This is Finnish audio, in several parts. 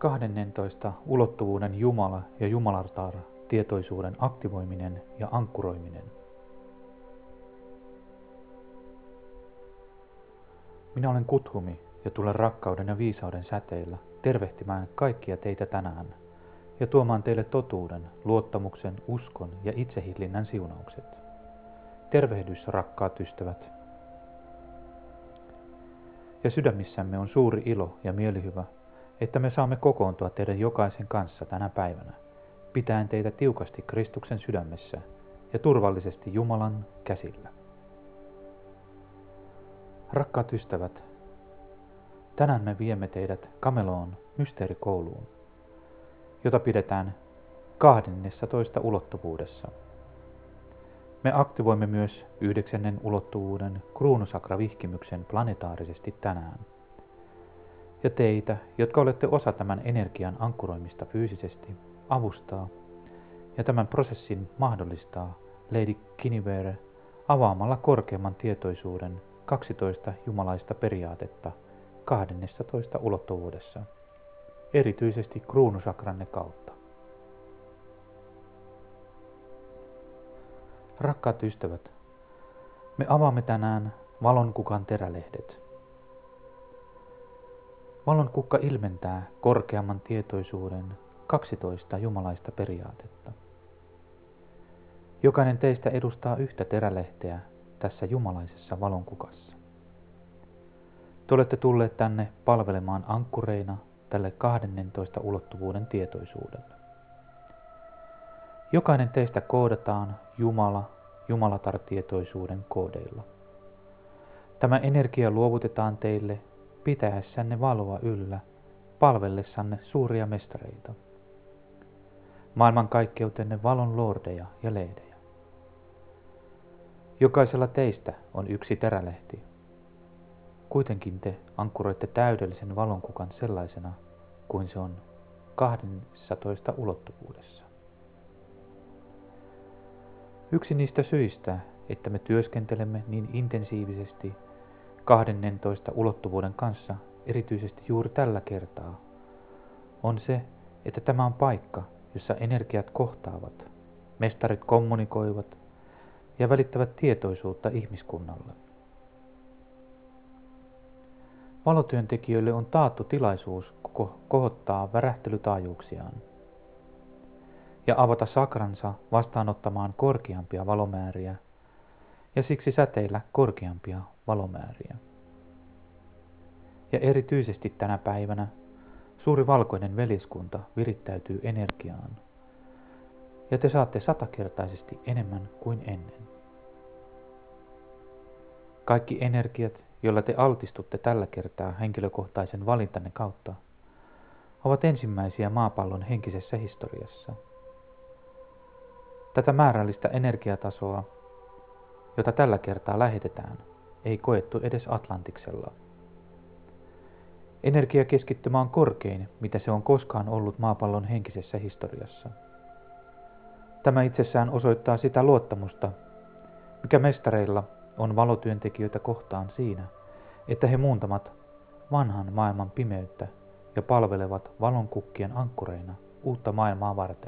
12 ulottuvuuden Jumala ja Jumalatar tietoisuuden aktivoiminen ja ankkuroiminen. Minä olen Kuthumi ja tulen rakkauden ja viisauden säteillä tervehtimään kaikkia teitä tänään ja tuomaan teille totuuden, luottamuksen, uskon ja itsehillinnän siunaukset. Tervehdys, rakkaat ystävät. Ja sydämissämme on suuri ilo ja mielihyvä, että me saamme kokoontua teidän jokaisen kanssa tänä päivänä, pitäen teitä tiukasti Kristuksen sydämessä ja turvallisesti Jumalan käsillä. Rakkaat ystävät, tänään me viemme teidät Kameloon mysteerikouluun, jota pidetään 12 ulottuvuudessa. Me aktivoimme myös 9. ulottuvuuden kruunusakravihkimyksen planetaarisesti tänään. Ja teitä, jotka olette osa tämän energian ankkuroimista fyysisesti, avustaa ja tämän prosessin mahdollistaa Lady Guinevere avaamalla korkeamman tietoisuuden 12 jumalaista periaatetta 12 ulottuvuudessa, erityisesti kruunusakranne kautta. Rakkaat ystävät, me avaamme tänään valonkukan terälehdet. Valonkukka ilmentää korkeamman tietoisuuden 12 jumalaista periaatetta. Jokainen teistä edustaa yhtä terälehteä tässä jumalaisessa valonkukassa. Te olette tulleet tänne palvelemaan ankkureina tälle 12 ulottuvuuden tietoisuudelle. Jokainen teistä koodataan Jumalatar-tietoisuuden koodeilla. Tämä energia luovutetaan teille pitäessänne valoa yllä, palvellessanne suuria mestareita. Maailmankaikkeutenne valon lordeja ja leedejä. Jokaisella teistä on yksi terälehti. Kuitenkin te ankkuroitte täydellisen valonkukan sellaisena kuin se on 12 ulottuvuudessa. Yksi niistä syistä, että me työskentelemme niin intensiivisesti 12 ulottuvuuden kanssa, erityisesti juuri tällä kertaa, on se, että tämä on paikka, jossa energiat kohtaavat, mestarit kommunikoivat ja välittävät tietoisuutta ihmiskunnalle. Valotyöntekijöille on taattu tilaisuus kohottaa värähtelytaajuuksiaan ja avata sakransa vastaanottamaan korkeampia valomääriä ja siksi säteillä korkeampia valomääriä. Ja erityisesti tänä päivänä suuri valkoinen veljeskunta virittäytyy energiaan ja te saatte 100-kertaisesti enemmän kuin ennen. Kaikki energiat, joilla te altistutte tällä kertaa henkilökohtaisen valintanne kautta, ovat ensimmäisiä maapallon henkisessä historiassa. Tätä määrällistä energiatasoa, jota tällä kertaa lähetetään, ei koettu edes Atlantiksella. Energiakeskittymä on korkein, mitä se on koskaan ollut maapallon henkisessä historiassa. Tämä itsessään osoittaa sitä luottamusta, mikä mestareilla on valotyöntekijöitä kohtaan siinä, että he muuntamat vanhan maailman pimeyttä ja palvelevat valonkukkien ankkureina uutta maailmaa varten.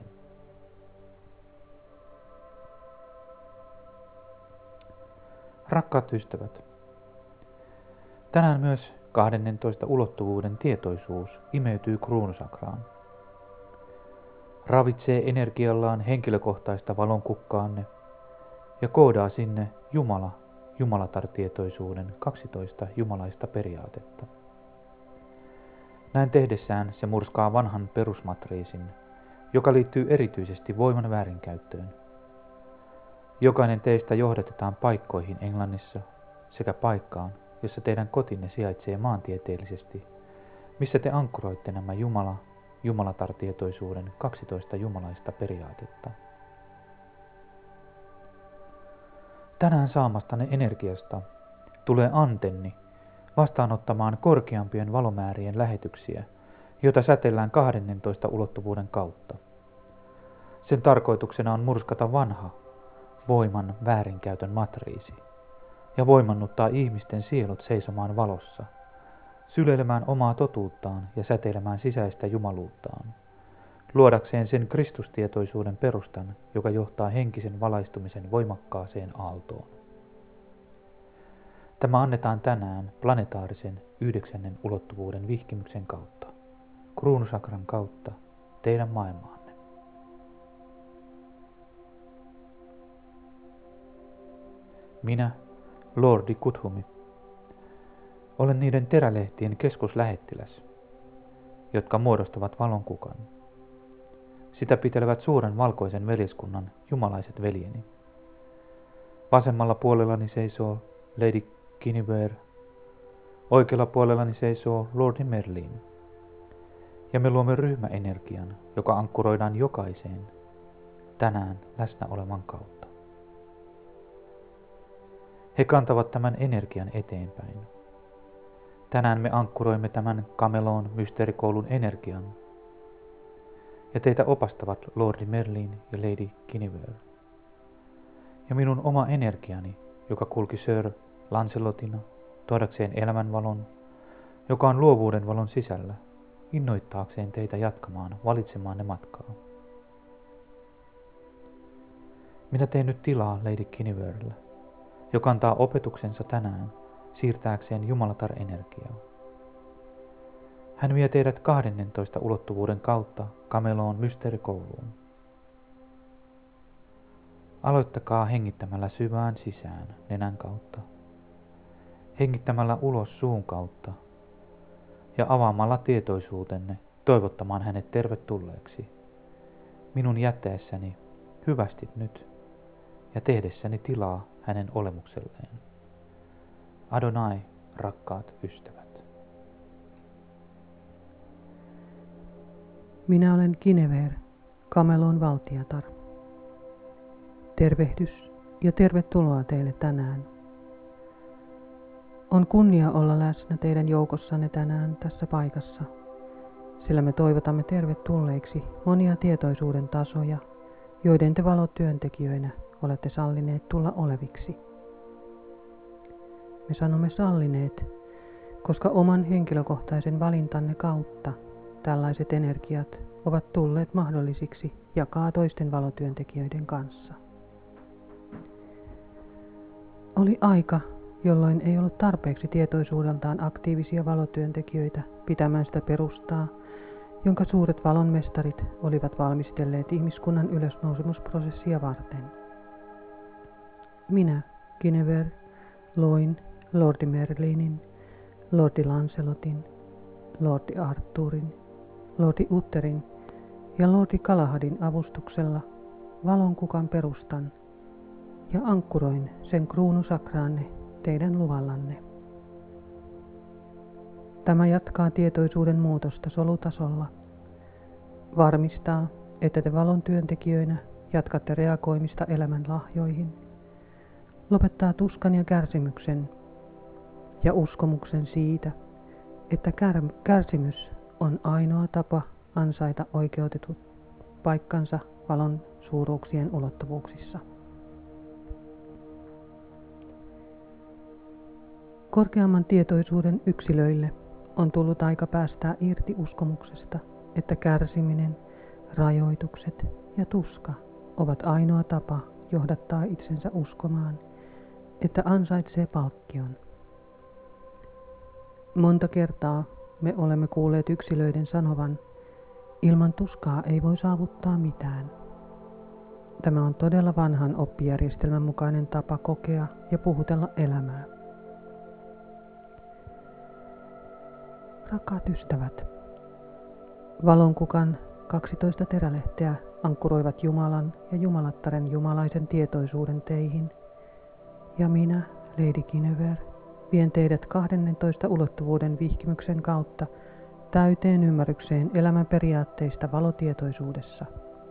Rakkaat ystävät, tänään myös 12 ulottuvuuden tietoisuus imeytyy kruunusakraan. Ravitsee energiallaan henkilökohtaista valonkukkaanne ja koodaa sinne Jumalatar-tietoisuuden 12 jumalaista periaatetta. Näin tehdessään se murskaa vanhan perusmatriisin, joka liittyy erityisesti voiman väärinkäyttöön. Jokainen teistä johdatetaan paikkoihin Englannissa sekä paikkaan, jossa teidän kotinne sijaitsee maantieteellisesti, missä te ankkuroitte nämä Jumalatar-tietoisuuden 12 jumalaista periaatetta. Tänään saamastanne energiasta tulee antenni vastaanottamaan korkeampien valomäärien lähetyksiä, joita sätellään 12 ulottuvuuden kautta. Sen tarkoituksena on murskata vanha voiman väärinkäytön matriisi ja voimannuttaa ihmisten sielut seisomaan valossa, syleilemään omaa totuuttaan ja säteilemään sisäistä jumaluuttaan, luodakseen sen kristustietoisuuden perustan, joka johtaa henkisen valaistumisen voimakkaaseen aaltoon. Tämä annetaan tänään planetaarisen 9. ulottuvuuden vihkimyksen kautta, kruunusakran kautta, teidän maailmaanne. Minä, Lordi Kuthumi, olen niiden terälehtien keskuslähettiläs, jotka muodostavat valonkukan. Sitä pitelevät suuren valkoisen veljeskunnan jumalaiset veljeni. Vasemmalla puolellani seisoo Lady Guinevere, oikealla puolellani seisoo Lordi Merlin. Ja me luomme ryhmäenergian, joka ankkuroidaan jokaiseen tänään läsnä olevan kautta. He kantavat tämän energian eteenpäin. Tänään me ankkuroimme tämän Cameloon mysteerikoulun energian. Ja teitä opastavat Lordi Merlin ja Lady Guinevere. Ja minun oma energiani, joka kulki Sir Lancelotina, tuodakseen elämänvalon, joka on luovuuden valon sisällä, innoittaakseen teitä jatkamaan valitsemaanne matkaa. Minä teen nyt tilaa Lady Guineverelle, joka antaa opetuksensa tänään siirtääkseen jumalatar-energiaa. Hän vie teidät 12 ulottuvuuden kautta Cameloon mysteerikouluun. Aloittakaa hengittämällä syvään sisään nenän kautta, hengittämällä ulos suun kautta ja avaamalla tietoisuutenne toivottamaan hänet tervetulleeksi minun jättäessäni hyvästit nyt ja tehdessäni tilaa hänen olemukselleen. Adonai, rakkaat ystävät. Minä olen Guinevere, Cameloon valtiatar. Tervehdys ja tervetuloa teille tänään. On kunnia olla läsnä teidän joukossanne tänään tässä paikassa, sillä me toivotamme tervetulleiksi monia tietoisuuden tasoja, joiden te valotyöntekijöinä olette sallineet tulla oleviksi. Me sanomme sallineet, koska oman henkilökohtaisen valintanne kautta tällaiset energiat ovat tulleet mahdollisiksi jakaa toisten valotyöntekijöiden kanssa. Oli aika, jolloin ei ollut tarpeeksi tietoisuudeltaan aktiivisia valotyöntekijöitä pitämään sitä perustaa, jonka suuret valonmestarit olivat valmistelleet ihmiskunnan ylösnousemusprosessia varten. Minä, Guinevere, loin Lordi Merlinin, Lordi Lancelotin, Lordi Arthurin, Lordi Utterin ja Lordi Galahadin avustuksella valonkukan perustan ja ankkuroin sen kruunusakraanne teidän luvallanne. Tämä jatkaa tietoisuuden muutosta solutasolla, varmistaa, että te valon työntekijöinä jatkatte reagoimista elämän lahjoihin, lopettaa tuskan ja kärsimyksen ja uskomuksen siitä, että kärsimys on ainoa tapa ansaita oikeutetut paikkansa valon suuruuksien ulottuvuuksissa. Korkeamman tietoisuuden yksilöille on tullut aika päästää irti uskomuksesta, että kärsiminen, rajoitukset ja tuska ovat ainoa tapa johdattaa itsensä uskomaan, että ansaitsee palkkion. Monta kertaa me olemme kuulleet yksilöiden sanovan, ilman tuskaa ei voi saavuttaa mitään. Tämä on todella vanhan oppijärjestelmän mukainen tapa kokea ja puhutella elämää. Rakkaat ystävät, valonkukan 12 terälehteä ankkuroivat Jumalan ja Jumalattaren jumalaisen tietoisuuden teihin, ja minä, Lady Guinevere, vien teidät 12 ulottuvuuden vihkimyksen kautta täyteen ymmärrykseen elämän periaatteista valotietoisuudessa.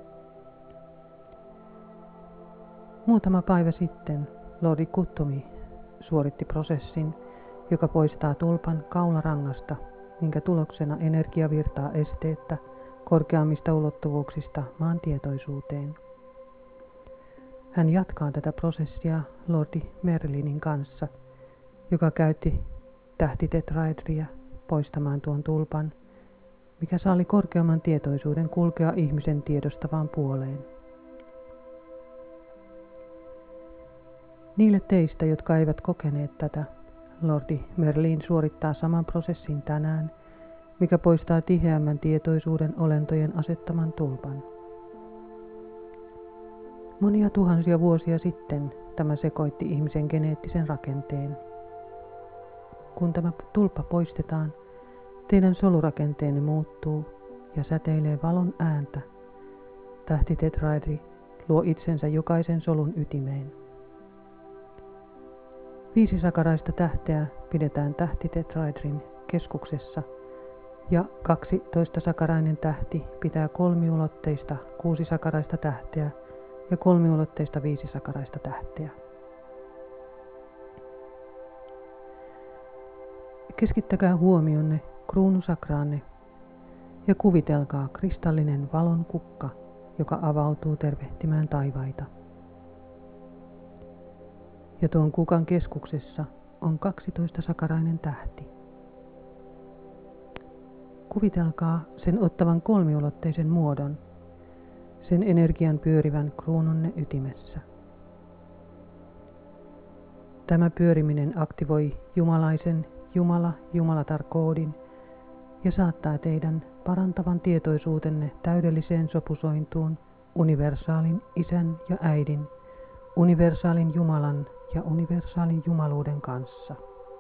Muutama päivä sitten Lordi Kuthumi suoritti prosessin, joka poistaa tulpan kaularangasta, minkä tuloksena energia virtaa esteettä korkeammista ulottuvuuksista maan tietoisuuteen. Hän jatkaa tätä prosessia Lordi Merlinin kanssa, joka käytti tähtitetraedriä poistamaan tuon tulpan, mikä salli korkeamman tietoisuuden kulkea ihmisen tiedostavaan puoleen. Niille teistä, jotka eivät kokeneet tätä, Lordi Merlin suorittaa saman prosessin tänään, mikä poistaa tiheämmän tietoisuuden olentojen asettaman tulpan. Monia tuhansia vuosia sitten tämä sekoitti ihmisen geneettisen rakenteen. Kun tämä tulppa poistetaan, teidän solurakenteenne muuttuu ja säteilee valon ääntä. Tähtitetraedri luo itsensä jokaisen solun ytimeen. 5 sakaraista tähteä pidetään tähtitetraedrin keskuksessa ja 12-sakarainen tähti pitää 3-ulotteista 6-sakaraista tähteä ja 3-ulotteista 5-sakaraista tähteä. Keskittäkää huomionne kruunusakraanne ja kuvitelkaa kristallinen valon kukka, joka avautuu tervehtimään taivaita. Ja tuon kukan keskuksessa on 12-sakarainen tähti. Kuvitelkaa sen ottavan 3-ulotteisen muodon, sen energian pyörivän kruununne ytimessä. Tämä pyöriminen aktivoi jumalaisen Jumalatar-koodin ja saattaa teidän parantavan tietoisuutenne täydelliseen sopusointuun universaalin Isän ja Äidin, universaalin Jumalan ja universaalin jumaluuden kanssa.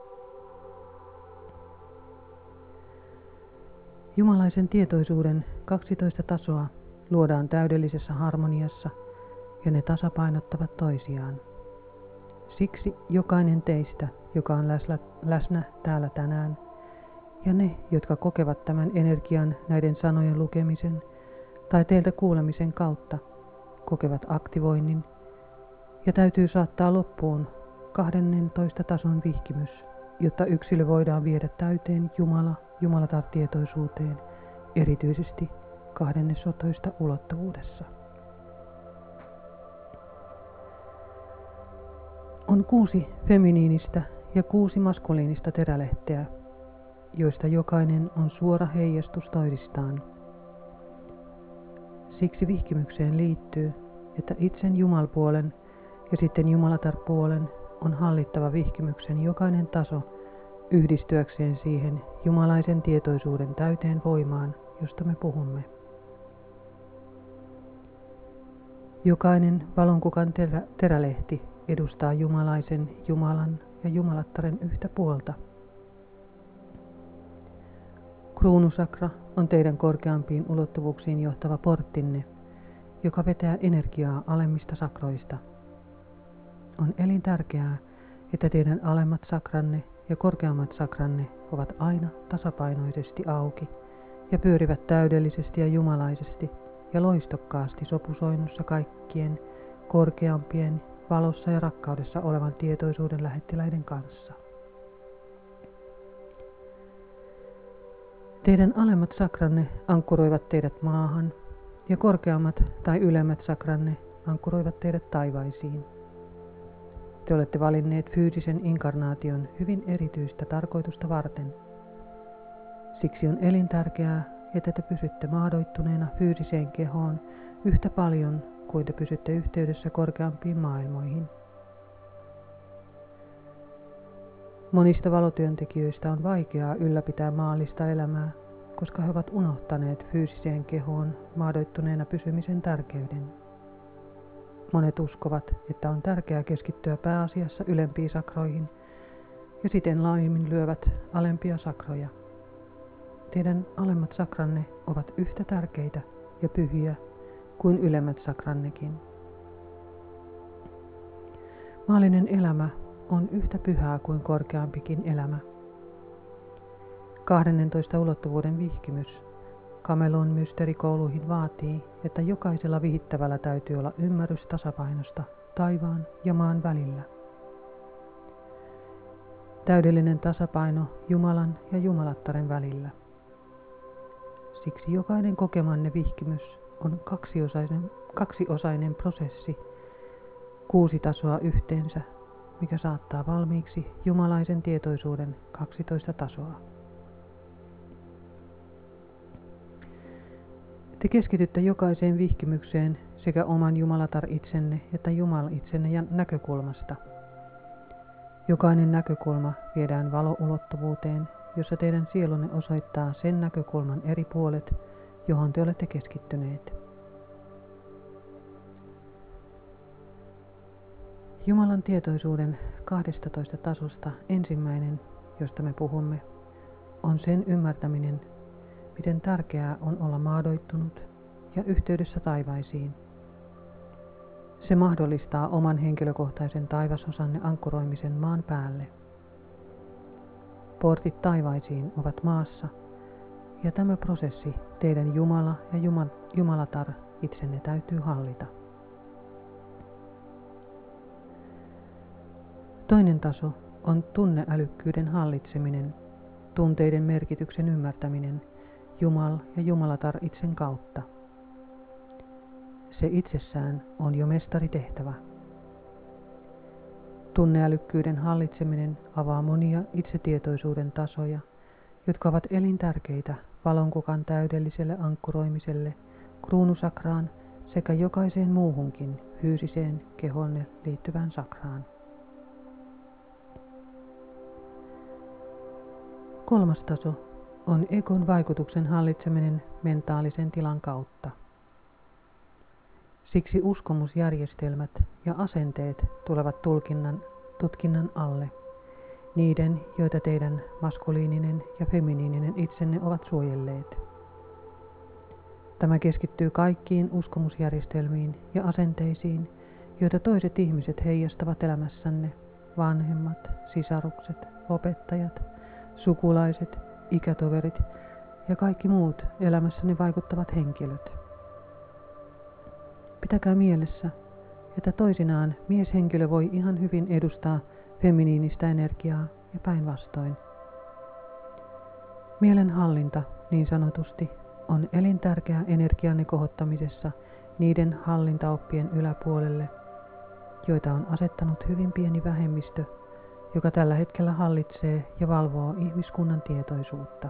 Jumalaisen tietoisuuden 12 tasoa luodaan täydellisessä harmoniassa ja ne tasapainottavat toisiaan. Siksi jokainen teistä, joka on läsnä täällä tänään, ja ne, jotka kokevat tämän energian näiden sanojen lukemisen tai teiltä kuulemisen kautta, kokevat aktivoinnin ja täytyy saattaa loppuun 12 tason vihkimys, jotta yksilö voidaan viedä täyteen Jumalatar-tietoisuuteen, erityisesti 12 ulottuvuudessa. On 6 feminiinistä ja 6 maskuliinista terälehteä, joista jokainen on suora heijastus toisistaan. Siksi vihkimykseen liittyy, että itsen Jumalpuolen ja sitten Jumalatar-puolen on hallittava vihkimyksen jokainen taso yhdistyäkseen siihen jumalaisen tietoisuuden täyteen voimaan, josta me puhumme. Jokainen valonkukan terälehti edustaa jumalaisen, Jumalan ja Jumalattaren yhtä puolta. Kruunusakra on teidän korkeampiin ulottuvuuksiin johtava porttinne, joka vetää energiaa alemmista sakroista. On elintärkeää, että teidän alemmat sakranne ja korkeammat sakranne ovat aina tasapainoisesti auki ja pyörivät täydellisesti ja jumalaisesti ja loistokkaasti sopusoinnussa kaikkien korkeampien valossa ja rakkaudessa olevan tietoisuuden lähettiläiden kanssa. Teidän alemmat sakranne ankkuroivat teidät maahan ja korkeammat tai ylemmät sakranne ankkuroivat teidät taivaisiin. Te olette valinneet fyysisen inkarnaation hyvin erityistä tarkoitusta varten. Siksi on elintärkeää, että te pysytte maadoittuneena fyysiseen kehoon yhtä paljon kuin te pysytte yhteydessä korkeampiin maailmoihin. Monista valotyöntekijöistä on vaikeaa ylläpitää maallista elämää, koska he ovat unohtaneet fyysiseen kehoon maadoittuneena pysymisen tärkeyden. Monet uskovat, että on tärkeää keskittyä pääasiassa ylempiin sakroihin ja siten laajemmin lyövät alempia sakroja. Teidän alemmat sakranne ovat yhtä tärkeitä ja pyhiä kuin ylemmät sakrannekin. Maallinen elämä on yhtä pyhää kuin korkeampikin elämä. 12 ulottuvuuden vihkimys Kamelon mysteerikouluihin vaatii, että jokaisella vihittävällä täytyy olla ymmärrys tasapainosta taivaan ja maan välillä. Täydellinen tasapaino Jumalan ja Jumalattaren välillä. Siksi jokainen kokemanne vihkimys on kaksiosainen prosessi, 6 tasoa yhteensä, mikä saattaa valmiiksi jumalaisen tietoisuuden 12 tasoa. Te keskitytte jokaiseen vihkimykseen sekä oman Jumalatar itsenne että Jumal itsenne ja näkökulmasta. Jokainen näkökulma viedään valoulottuvuuteen, jossa teidän sielunne osoittaa sen näkökulman eri puolet, johon te olette keskittyneet. Jumalan tietoisuuden 12 tasosta ensimmäinen, josta me puhumme, on sen ymmärtäminen, miten tärkeää on olla maadoittunut ja yhteydessä taivaisiin. Se mahdollistaa oman henkilökohtaisen taivasosanne ankkuroimisen maan päälle. Portit taivaisiin ovat maassa, ja tämä prosessi teidän Jumala ja Jumalatar itsenne täytyy hallita. Toinen taso on tunneälykkyyden hallitseminen, tunteiden merkityksen ymmärtäminen Jumal ja Jumalatar itsen kautta. Se itsessään on jo mestaritehtävä. Tunneälykkyyden hallitseminen avaa monia itsetietoisuuden tasoja, jotka ovat elintärkeitä valonkukan täydelliselle ankkuroimiselle, kruunusakraan sekä jokaiseen muuhunkin fyysiseen kehonne liittyvään sakraan. Kolmas taso on egon vaikutuksen hallitseminen mentaalisen tilan kautta. Siksi uskomusjärjestelmät ja asenteet tulevat tutkinnan alle, niiden, joita teidän maskuliininen ja feminiininen itsenne ovat suojelleet. Tämä keskittyy kaikkiin uskomusjärjestelmiin ja asenteisiin, joita toiset ihmiset heijastavat elämässänne, vanhemmat, sisarukset, opettajat, sukulaiset, ikätoverit ja kaikki muut elämässäni vaikuttavat henkilöt. Pitäkää mielessä, että toisinaan mieshenkilö voi ihan hyvin edustaa feminiinistä energiaa ja päinvastoin. Mielenhallinta, niin sanotusti, on elintärkeä energianne kohottamisessa niiden hallintaoppien yläpuolelle, joita on asettanut hyvin pieni vähemmistö, joka tällä hetkellä hallitsee ja valvoo ihmiskunnan tietoisuutta.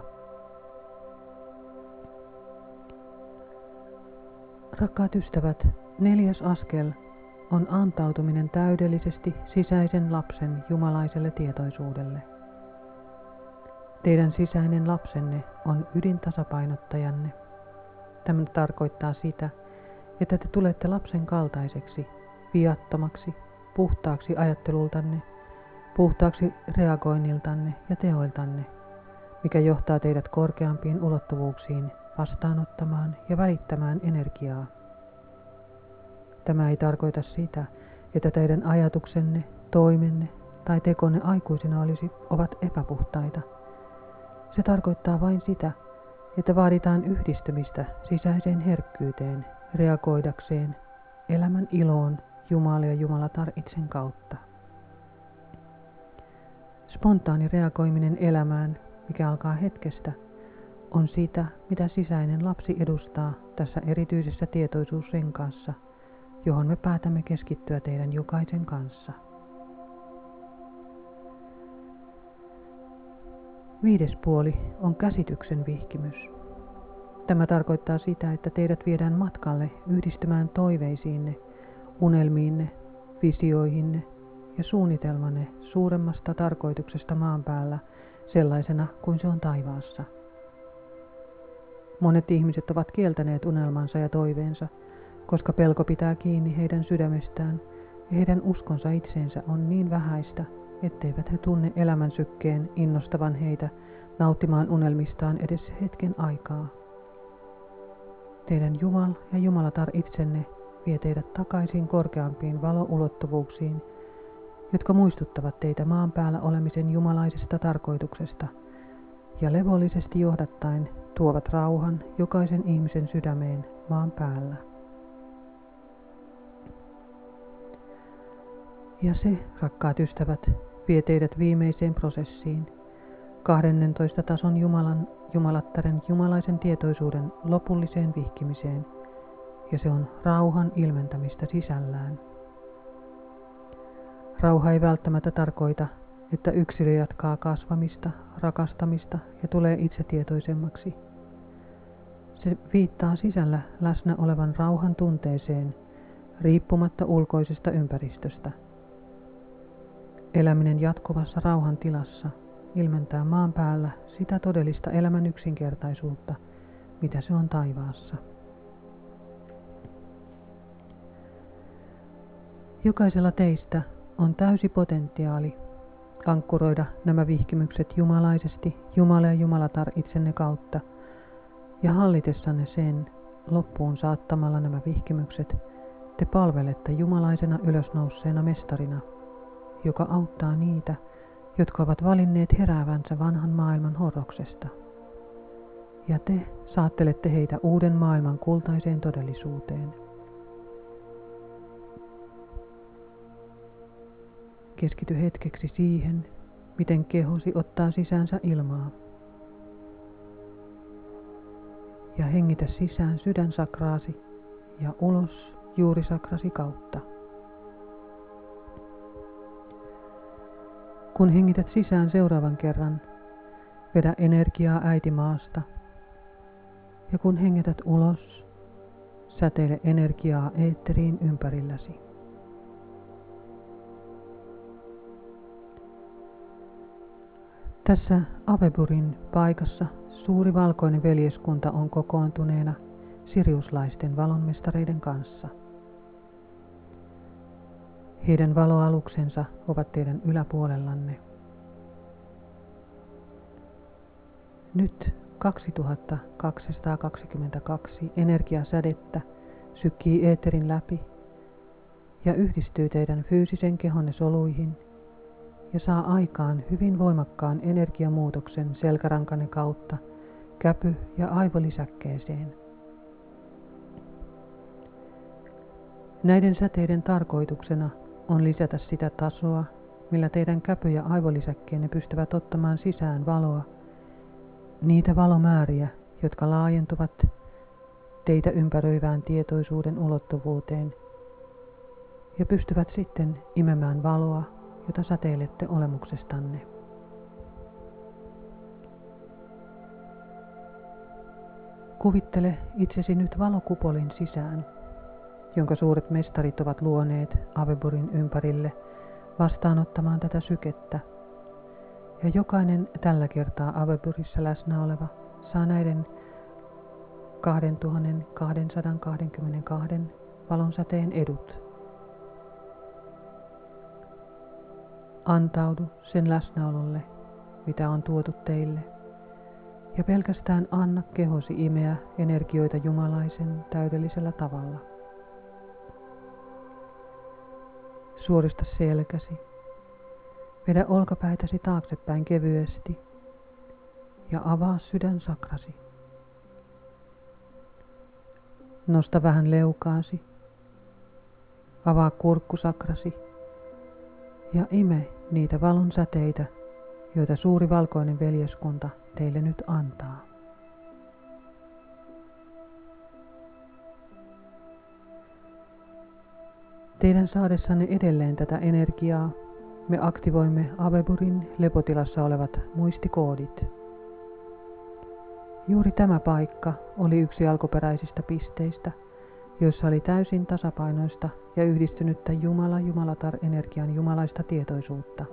Rakkaat ystävät, 4. askel on antautuminen täydellisesti sisäisen lapsen jumalaiselle tietoisuudelle. Teidän sisäinen lapsenne on ydintasapainottajanne. Tämä tarkoittaa sitä, että te tulette lapsen kaltaiseksi, viattomaksi, puhtaaksi ajattelultanne, puhtaaksi reagoinniltanne ja teoiltanne, mikä johtaa teidät korkeampiin ulottuvuuksiin vastaanottamaan ja välittämään energiaa. Tämä ei tarkoita sitä, että teidän ajatuksenne, toimenne tai tekonne aikuisina ovat epäpuhtaita. Se tarkoittaa vain sitä, että vaaditaan yhdistymistä sisäiseen herkkyyteen reagoidakseen elämän iloon Jumala ja Jumalatar itsen kautta. Spontaani reagoiminen elämään, mikä alkaa hetkestä, on sitä, mitä sisäinen lapsi edustaa tässä erityisessä tietoisuusrenkaassa, johon me päätämme keskittyä teidän jokaisen kanssa. 5. puoli on käsityksen vihkimys. Tämä tarkoittaa sitä, että teidät viedään matkalle yhdistymään toiveisiinne, unelmiinne, visioihinne ja suunnitelmanne suuremmasta tarkoituksesta maan päällä sellaisena kuin se on taivaassa. Monet ihmiset ovat kieltäneet unelmansa ja toiveensa, koska pelko pitää kiinni heidän sydämestään ja heidän uskonsa itseensä on niin vähäistä, etteivät he tunne elämän sykkeen innostavan heitä nauttimaan unelmistaan edes hetken aikaa. Teidän Jumal ja Jumalatar itsenne vie teidät takaisin korkeampiin valoulottuvuuksiin, jotka muistuttavat teitä maan päällä olemisen jumalaisesta tarkoituksesta ja levollisesti johdattaen tuovat rauhan jokaisen ihmisen sydämeen maan päällä. Ja se, rakkaat ystävät, vie teidät viimeiseen prosessiin, 12 tason Jumalattaren jumalaisen tietoisuuden lopulliseen vihkimiseen, ja se on rauhan ilmentämistä sisällään. Rauha ei välttämättä tarkoita, että yksilö jatkaa kasvamista, rakastamista ja tulee itsetietoisemmaksi. Se viittaa sisällä läsnä olevan rauhan tunteeseen, riippumatta ulkoisesta ympäristöstä. Eläminen jatkuvassa rauhan tilassa ilmentää maan päällä sitä todellista elämän yksinkertaisuutta, mitä se on taivaassa. Jokaisella teistä on täysi potentiaali ankkuroida nämä vihkimykset jumalaisesti Jumala ja Jumalatar itsenne kautta, ja hallitessanne sen loppuun saattamalla nämä vihkimykset te palvelette jumalaisena ylösnousseena mestarina, joka auttaa niitä, jotka ovat valinneet heräävänsä vanhan maailman horroksesta. Ja te saattelette heitä uuden maailman kultaiseen todellisuuteen. Keskity hetkeksi siihen, miten kehosi ottaa sisäänsä ilmaa. Ja hengitä sisään sydänsakraasi ja ulos juurisakrasi kautta. Kun hengität sisään seuraavan kerran, vedä energiaa äitimaasta. Ja kun hengität ulos, säteile energiaa eetteriin ympärilläsi. Tässä Aveburin paikassa suuri valkoinen veljeskunta on kokoontuneena siriuslaisten valonmestareiden kanssa. Heidän valoaluksensa ovat teidän yläpuolellanne. Nyt 2222 energiasädettä sykkii eeterin läpi ja yhdistyy teidän fyysisen kehonne soluihin ja saa aikaan hyvin voimakkaan energiamuutoksen selkärankanne kautta käpy- ja aivolisäkkeeseen. Näiden säteiden tarkoituksena on lisätä sitä tasoa, millä teidän käpy- ja aivolisäkkeenne pystyvät ottamaan sisään valoa, niitä valomääriä, jotka laajentuvat teitä ympäröivään tietoisuuden ulottuvuuteen ja pystyvät sitten imemään valoa, jota säteilette olemuksestanne. Kuvittele itsesi nyt valokupolin sisään, jonka suuret mestarit ovat luoneet Aveburin ympärille vastaanottamaan tätä sykettä. Ja jokainen tällä kertaa Aveburissa läsnä oleva saa näiden 2222 valonsäteen edut. Antaudu sen läsnäololle, mitä on tuotu teille, ja pelkästään anna kehosi imeä energioita jumalaisen täydellisellä tavalla. Suorista selkäsi, vedä olkapäitäsi taaksepäin kevyesti ja avaa sydänsakrasi. Nosta vähän leukaasi, avaa kurkkusakrasi ja ime niitä valon säteitä, joita suuri valkoinen veljeskunta teille nyt antaa. Teidän saadessanne edelleen tätä energiaa, me aktivoimme Aveburin lepotilassa olevat muistikoodit. Juuri tämä paikka oli yksi alkuperäisistä pisteistä, joissa oli täysin tasapainoista ja yhdistynyttä Jumalatar-energian jumalaista tietoisuutta.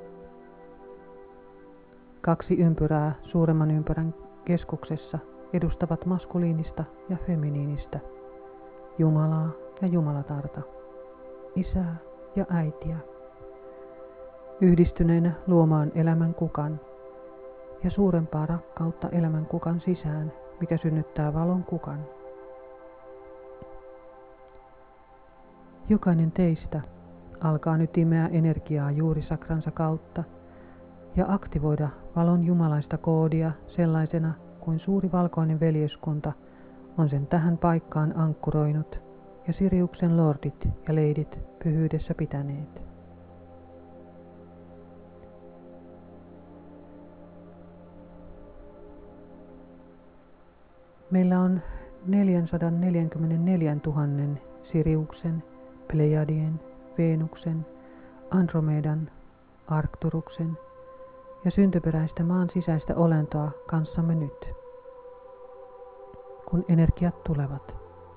2 ympyrää suuremman ympyrän keskuksessa edustavat maskuliinista ja feminiinistä, Jumalaa ja Jumalatarta, Isää ja Äitiä, yhdistyneenä luomaan elämän kukan ja suurempaa rakkautta elämän kukan sisään, mikä synnyttää valon kukan. Jokainen teistä alkaa nyt imeä energiaa juurisakransa kautta ja aktivoida valon jumalaista koodia sellaisena kuin suuri valkoinen veljeskunta on sen tähän paikkaan ankkuroinut ja Siriuksen lordit ja leidit pyhyydessä pitäneet. Meillä on 444 000 Siriuksen, Plejadien, Veenuksen, Andromedan, Arcturuksen ja syntyperäistä maan sisäistä olentoa kanssamme nyt. kun energiat tulevat.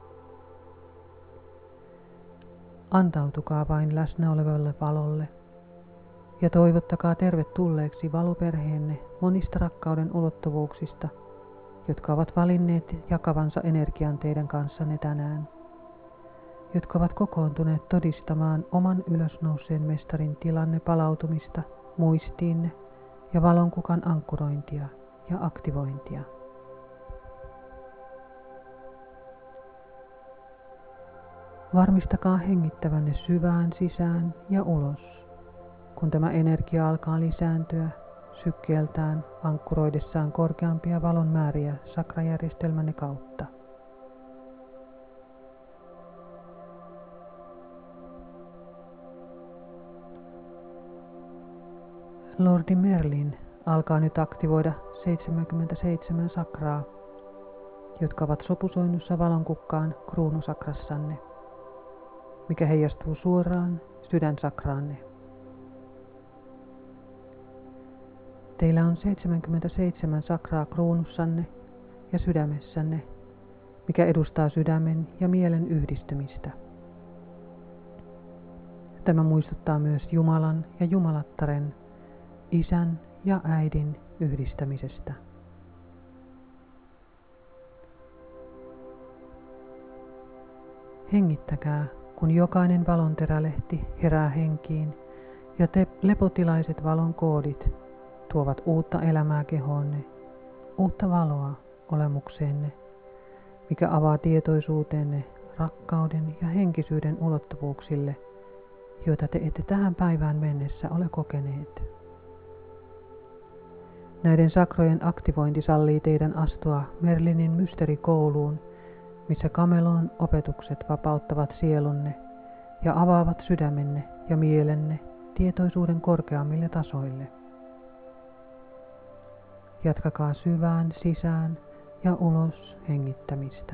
Antautukaa vain läsnä olevalle valolle ja toivottakaa tervetulleeksi valoperheenne monista rakkauden ulottuvuuksista, jotka ovat valinneet jakavansa energian teidän kanssanne tänään, jotka ovat kokoontuneet todistamaan oman ylösnouseen mestarin tilanne palautumista, muistiinne ja valonkukan ankkurointia ja aktivointia. Varmistakaa hengittävänne syvään sisään ja ulos, kun tämä energia alkaa lisääntyä sykkeeltään ankkuroidessaan korkeampia valon määriä sakrajärjestelmänne kautta. Lordi Merlin alkaa nyt aktivoida 77 sakraa, jotka ovat sopusoinnussa valonkukkaan kruunusakrassanne, mikä heijastuu suoraan sydänsakraanne. Teillä on 77 sakraa kruunussanne ja sydämessänne, mikä edustaa sydämen ja mielen yhdistymistä. Tämä muistuttaa myös Jumalan ja Jumalattaren, Isän ja Äidin yhdistämisestä. Hengittäkää, kun jokainen valonterälehti herää henkiin ja te lepotilaiset valon koodit tuovat uutta elämää kehoonne, uutta valoa olemukseenne, mikä avaa tietoisuuteenne rakkauden ja henkisyyden ulottuvuuksille, joita te ette tähän päivään mennessä ole kokeneet. Näiden sakrojen aktivointi sallii teidän astua Merlinin mysteerikouluun, missä Kamelon opetukset vapauttavat sielunne ja avaavat sydämenne ja mielenne tietoisuuden korkeammille tasoille. Jatkakaa syvään sisään ja ulos hengittämistä.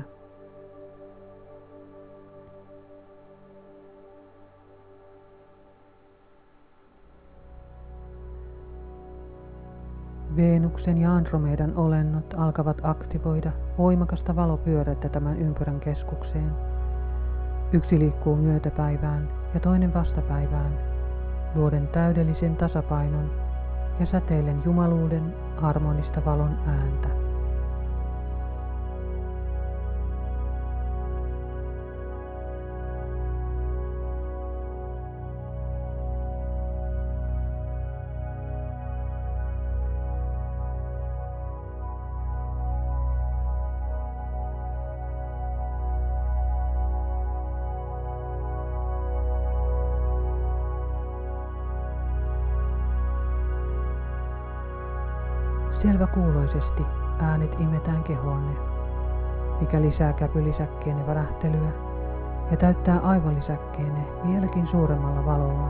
Veenuksen ja Andromedan olennot alkavat aktivoida voimakasta valopyörättä tämän ympyrän keskukseen. Yksi liikkuu myötäpäivään ja toinen vastapäivään, luoden täydellisen tasapainon ja säteillen jumaluuden harmonista valon ääntä. Selväkuuloisesti äänet imetään kehoonne, mikä lisää käpylisäkkeenne värähtelyä ja täyttää aivolisäkkeenne vieläkin suuremmalla valolla.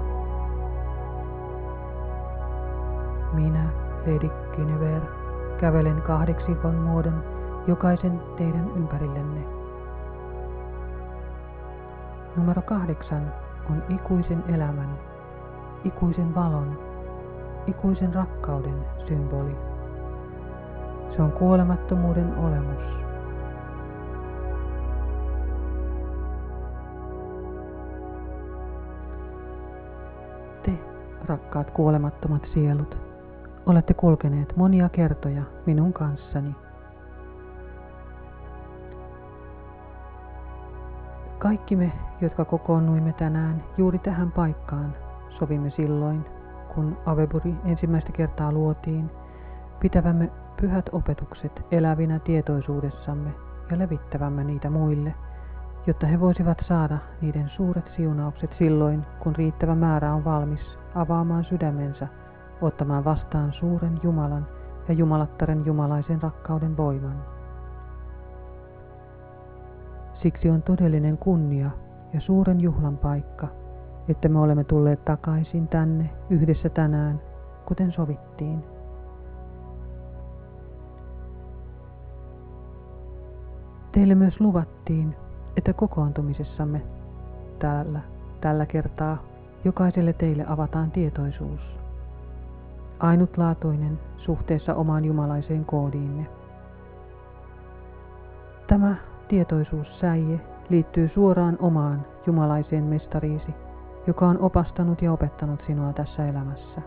Minä, Lady Guinevere, kävelen kahdeksikon muodon jokaisen teidän ympärillenne. Numero 8 on ikuisen elämän, ikuisen valon, ikuisen rakkauden symboli. Se on kuolemattomuuden olemus. Te, rakkaat kuolemattomat sielut, olette kulkeneet monia kertoja minun kanssani. Kaikki me, jotka kokoonnuimme tänään juuri tähän paikkaan, sovimme silloin, kun Avebury ensimmäistä kertaa luotiin, pitävämme pyhät opetukset elävinä tietoisuudessamme ja levittävämme niitä muille, jotta he voisivat saada niiden suuret siunaukset silloin, kun riittävä määrä on valmis avaamaan sydämensä, ottamaan vastaan suuren Jumalan ja Jumalattaren jumalaisen rakkauden voiman. Siksi on todellinen kunnia ja suuren juhlan paikka, että me olemme tulleet takaisin tänne yhdessä tänään, kuten sovittiin. Teille myös luvattiin, että kokoontumisessamme tällä kertaa jokaiselle teille avataan tietoisuus, ainutlaatuinen suhteessa omaan jumalaiseen koodiinne. tämä tietoisuussäie liittyy suoraan omaan jumalaiseen mestariisi, joka on opastanut ja opettanut sinua tässä elämässä.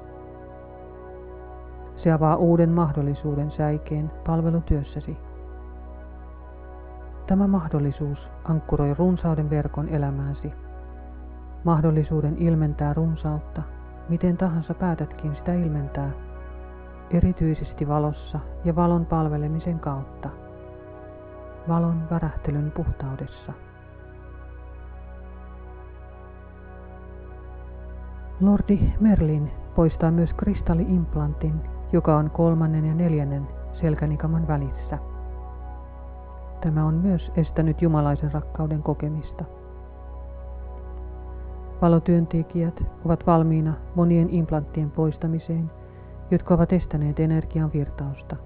Se avaa uuden mahdollisuuden säikeen palvelutyössäsi. Tämä mahdollisuus ankkuroi runsauden verkon elämääsi. Mahdollisuuden ilmentää runsautta, miten tahansa päätätkin sitä ilmentää, erityisesti valossa ja valon palvelemisen kautta. Valon värähtelyn puhtaudessa. Lordi Merlin poistaa myös kristalli-implantin, joka on 3. ja 4. selkänikaman välissä. Tämä on myös estänyt jumalaisen rakkauden kokemista. Valotyöntekijät ovat valmiina monien implanttien poistamiseen, jotka ovat estäneet energian virtausta.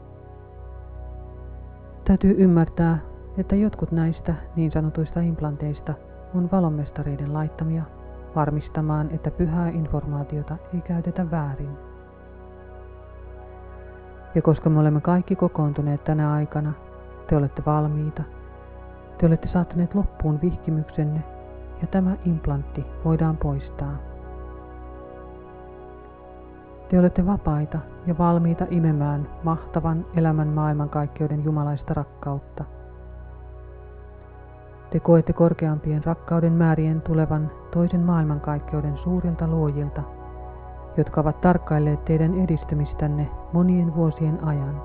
Täytyy ymmärtää, että jotkut näistä niin sanotuista implanteista on valonmestareiden laittamia varmistamaan, että pyhää informaatiota ei käytetä väärin. Ja koska me olemme kaikki kokoontuneet tänä aikana, te olette valmiita, te olette saattaneet loppuun vihkimyksenne ja tämä implantti voidaan poistaa. Te olette vapaita ja valmiita imemään mahtavan elämän maailmankaikkeuden jumalaista rakkautta. Te koette korkeampien rakkauden määrien tulevan toisen maailmankaikkeuden suurilta luojilta, jotka ovat tarkkailleet teidän edistymistänne monien vuosien ajan.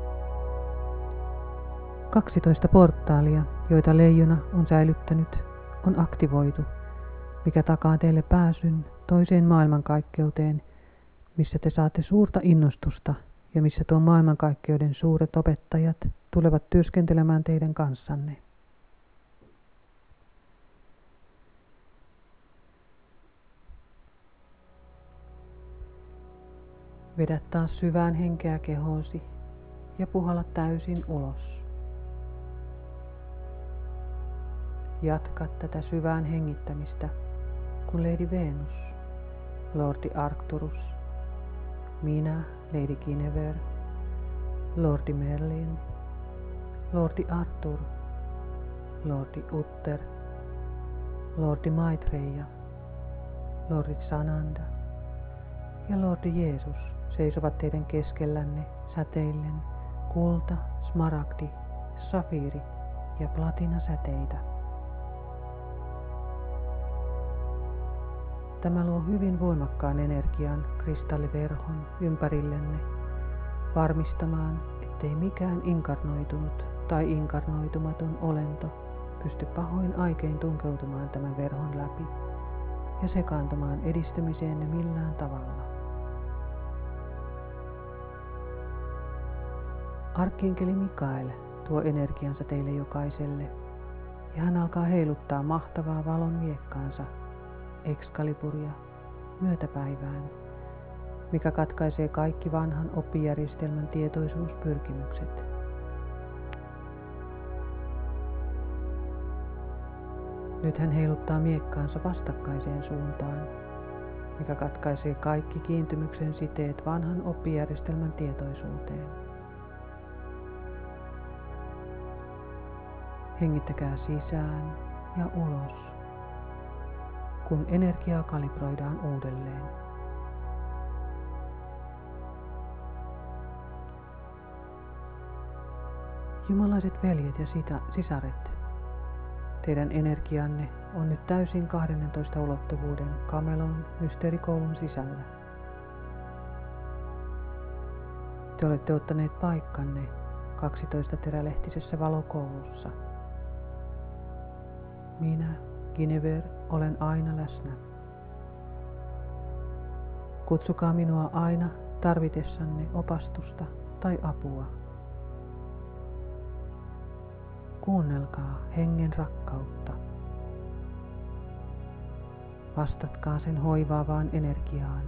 12 portaalia, joita leijona on säilyttänyt, on aktivoitu, mikä takaa teille pääsyn toiseen maailmankaikkeuteen, missä te saatte suurta innostusta ja missä tuon maailmankaikkeuden suuret opettajat tulevat työskentelemään teidän kanssanne. Vedä taas syvään henkeä kehoosi ja puhalla täysin ulos. Jatka tätä syvään hengittämistä, kun Lady Venus, Lordi Arcturus, minä, Lady Guinevere, Lordi Merlin, Lordi Arthur, Lordi Uther, Lordi Maitreya, Lordi Sananda ja Lordi Jeesus seisovat teidän keskellänne säteillen kulta, smaragdi, safiiri ja platina säteitä. Tämä luo hyvin voimakkaan energian kristalliverhon ympärillenne, varmistamaan, ettei mikään inkarnoitunut tai inkarnoitumaton olento pysty pahoin aikein tunkeutumaan tämän verhon läpi ja sekaantumaan edistymiseenne millään tavalla. Arkkienkeli Mikael tuo energiansa teille jokaiselle, ja hän alkaa heiluttaa mahtavaa valon miekkaansa, Excaliburia, myötäpäivään, mikä katkaisee kaikki vanhan oppijärjestelmän tietoisuuspyrkimykset. Nyt hän heiluttaa miekkaansa vastakkaiseen suuntaan, mikä katkaisee kaikki kiintymyksen siteet vanhan oppijärjestelmän tietoisuuteen. Hengittäkää sisään ja ulos, kun energiaa kalibroidaan uudelleen. Jumalaiset veljet ja sisaret, teidän energianne on nyt täysin 12 ulottuvuuden Kamelon mysteerikoulun sisällä. Te olette ottaneet paikkanne 12-terälehtisessä valokoulussa. Minä, Guinevere, olen aina läsnä. Kutsukaa minua aina tarvitessanne opastusta tai apua. Kuunnelkaa hengen rakkautta. Vastatkaa sen hoivaavaan energiaan.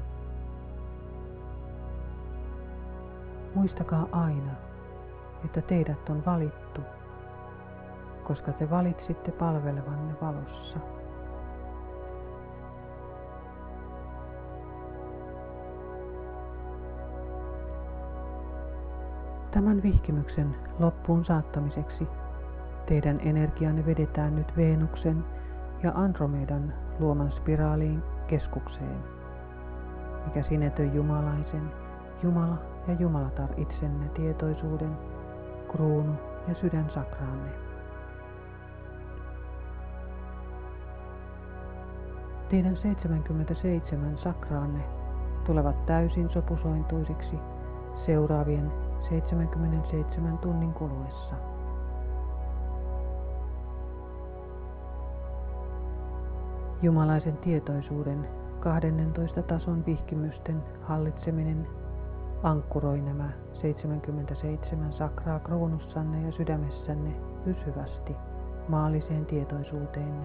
Muistakaa aina, että teidät on valittu, koska te valitsitte palvelevanne valossa. Tämän vihkimyksen loppuun saattamiseksi Teidän energianne vedetään nyt Venuksen ja Andromedan luoman spiraaliin keskukseen, mikä sinetöi jumalaisen, Jumala ja Jumalatar itsenne tietoisuuden, kruunu ja sydänsakraanne. Teidän 77 sakraanne tulevat täysin sopusointuisiksi seuraavien 77 tunnin kuluessa. Jumalaisen tietoisuuden 12 tason vihkimysten hallitseminen ankkuroi nämä 77 sakraa kruunussanne ja sydämessänne pysyvästi maalliseen tietoisuuteenne.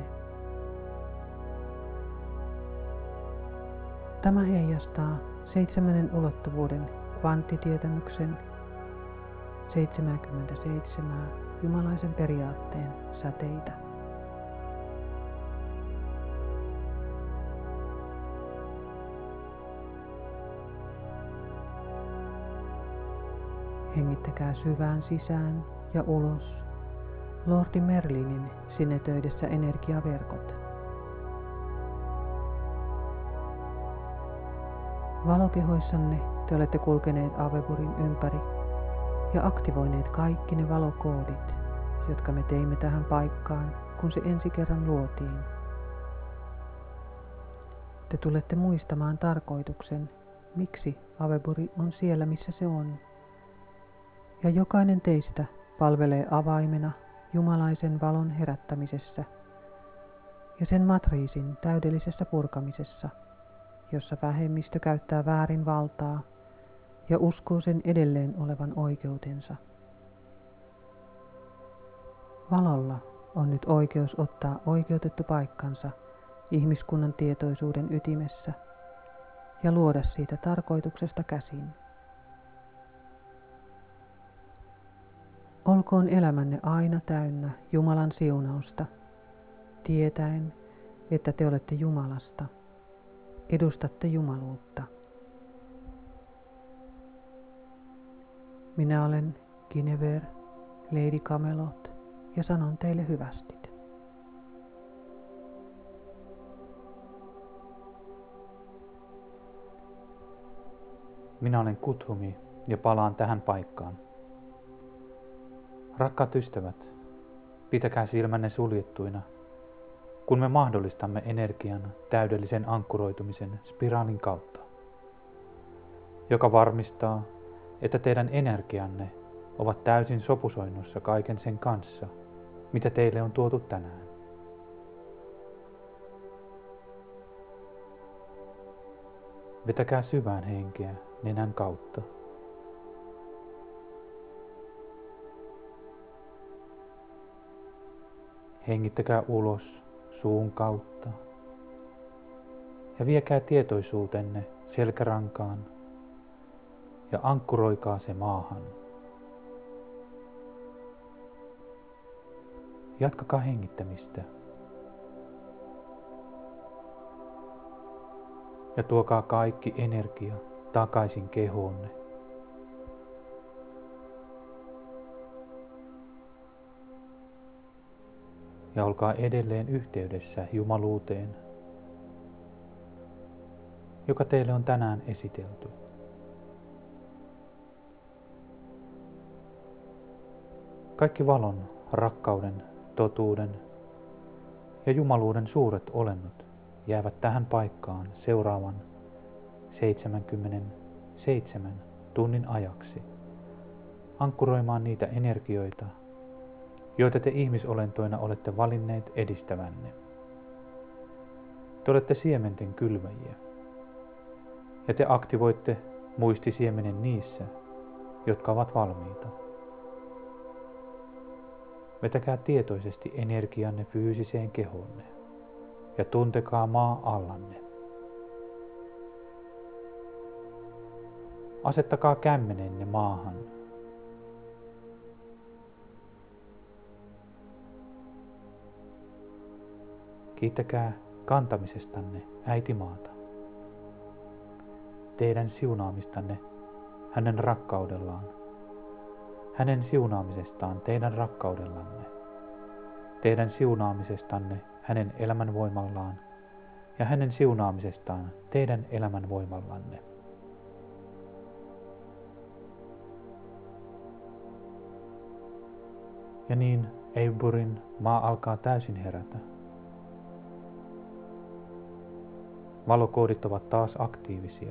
Tämä heijastaa 7 ulottuvuuden kvanttitietämyksen 77 jumalaisen periaatteen säteitä. Hengittäkää syvään sisään ja ulos Lordi Merlinin sinetöidessä energiaverkot. Valokehoissanne te olette kulkeneet Aveburin ympäri ja aktivoineet kaikki ne valokoodit, jotka me teimme tähän paikkaan, kun se ensi kerran luotiin. Te tulette muistamaan tarkoituksen, miksi Aveburi on siellä, missä se on. Ja jokainen teistä palvelee avaimena jumalaisen valon herättämisessä ja sen matriisin täydellisessä purkamisessa, jossa vähemmistö käyttää väärin valtaa ja uskoo sen edelleen olevan oikeutensa. Valolla on nyt oikeus ottaa oikeutettu paikkansa ihmiskunnan tietoisuuden ytimessä ja luoda siitä tarkoituksesta käsin. Olkoon elämänne aina täynnä Jumalan siunausta, tietäen, että te olette Jumalasta, edustatte jumaluutta. Minä olen Guinevere, Lady Camelot, ja sanon teille hyvästit. Minä olen Kuthumi ja palaan tähän paikkaan. Rakkaat ystävät, pitäkää silmänne suljettuina, kun me mahdollistamme energian täydellisen ankkuroitumisen spiraalin kautta, joka varmistaa, että teidän energianne ovat täysin sopusoinnussa kaiken sen kanssa, mitä teille on tuotu tänään. Vetäkää syvään henkeä nenän kautta. Hengittäkää ulos suun kautta ja viekää tietoisuutenne selkärankaan ja ankkuroikaa se maahan. Jatkakaa hengittämistä ja tuokaa kaikki energia takaisin kehoonne. Ja olkaa edelleen yhteydessä jumaluuteen, joka teille on tänään esitelty. Kaikki valon, rakkauden, totuuden ja jumaluuden suuret olennot jäävät tähän paikkaan seuraavan 77 tunnin ajaksi, ankkuroimaan niitä energioita, joita te ihmisolentoina olette valinneet edistävänne. Te olette siementen kylväjiä, ja te aktivoitte muistisiemenen niissä, jotka ovat valmiita. Vetäkää tietoisesti energianne fyysiseen kehoonne ja tuntekaa maa allanne. Asettakaa kämmenenne maahan. Kiittäkää kantamisestanne äitimaata, teidän siunaamistanne hänen rakkaudellaan, hänen siunaamisestaan teidän rakkaudellanne teidän siunaamisestanne hänen elämän voimallaan ja hänen siunaamisestaan teidän elämän voimallanne. Ja niin Eiburin maa alkaa täysin herätä. Valokoodit ovat taas aktiivisia.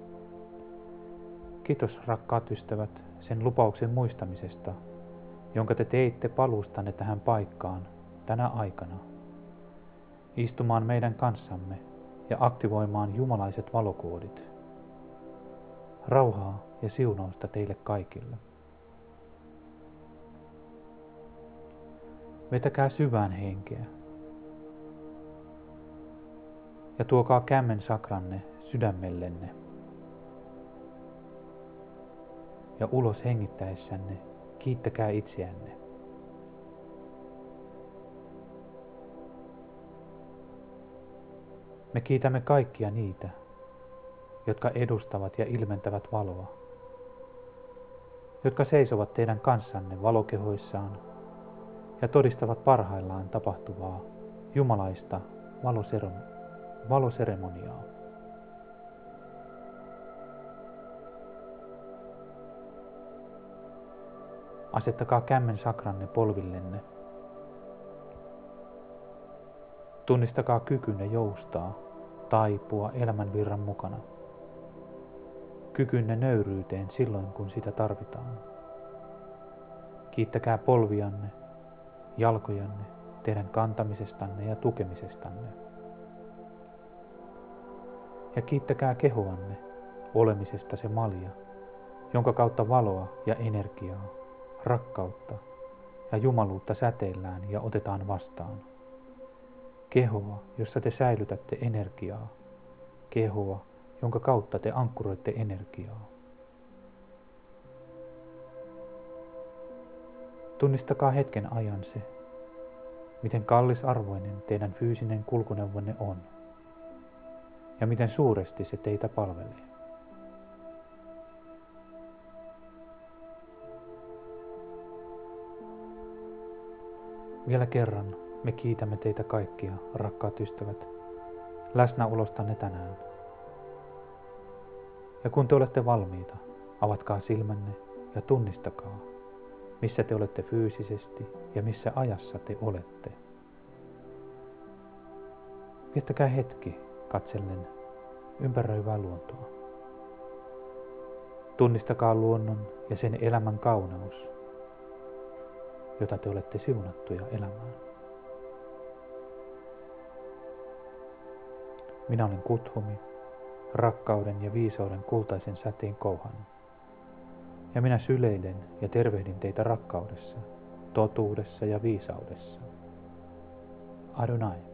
Kiitos rakkaat ystävät sen lupauksen muistamisesta, jonka te teitte paluustanne tähän paikkaan tänä aikana. Istumaan meidän kanssamme ja aktivoimaan jumalaiset valokoodit. Rauhaa ja siunausta teille kaikille. Vetäkää syvään henkeä ja tuokaa kämmen sakranne sydämellenne. Ja ulos hengittäessänne kiittäkää itseänne. Me kiitämme kaikkia niitä, jotka edustavat ja ilmentävät valoa, jotka seisovat teidän kanssanne valokehoissaan ja todistavat parhaillaan tapahtuvaa jumalaista valoseremoniaa. Asettakaa kämmen sakranne polvillenne. Tunnistakaa kykynne joustaa, taipua elämän virran mukana. Kykynne nöyryyteen silloin, kun sitä tarvitaan. Kiittäkää polvianne, jalkojanne, teidän kantamisestanne ja tukemisestanne. Ja kiittäkää kehoanne olemisesta se malja, jonka kautta valoa ja energiaa, rakkautta ja jumaluutta säteillään ja otetaan vastaan. Kehoa, jossa te säilytätte energiaa. Kehoa, jonka kautta te ankkuroitte energiaa. Tunnistakaa hetken ajan se, miten kallisarvoinen teidän fyysinen kulkuneuvonne on ja miten suuresti se teitä palvelee. Vielä kerran me kiitämme teitä kaikkia, rakkaat ystävät, läsnäolostanne tänään. Ja kun te olette valmiita, avatkaa silmänne ja tunnistakaa, missä te olette fyysisesti ja missä ajassa te olette. Viettäkää hetki katsellen ympäröivää luontoa. Tunnistakaa luonnon ja sen elämän kauneus, jota te olette siunattuja elämään. Minä olen Kuthumi, rakkauden ja viisauden kultaisen säteen kouhan. Ja minä syleilen ja tervehdin teitä rakkaudessa, totuudessa ja viisaudessa. Adonai.